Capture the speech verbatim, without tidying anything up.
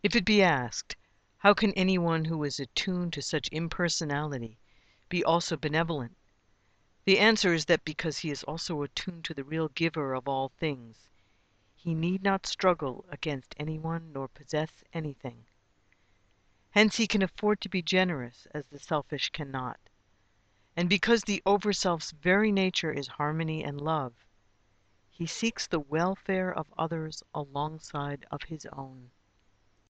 If it be asked, how can anyone who is attuned to such impersonality be also benevolent? The answer is that because he is also attuned to the real Giver of all things, he need not struggle against anyone nor possess anything. Hence he can afford to be generous as the selfish cannot. And because the Overself's very nature is harmony and love, he seeks the welfare of others alongside of his own.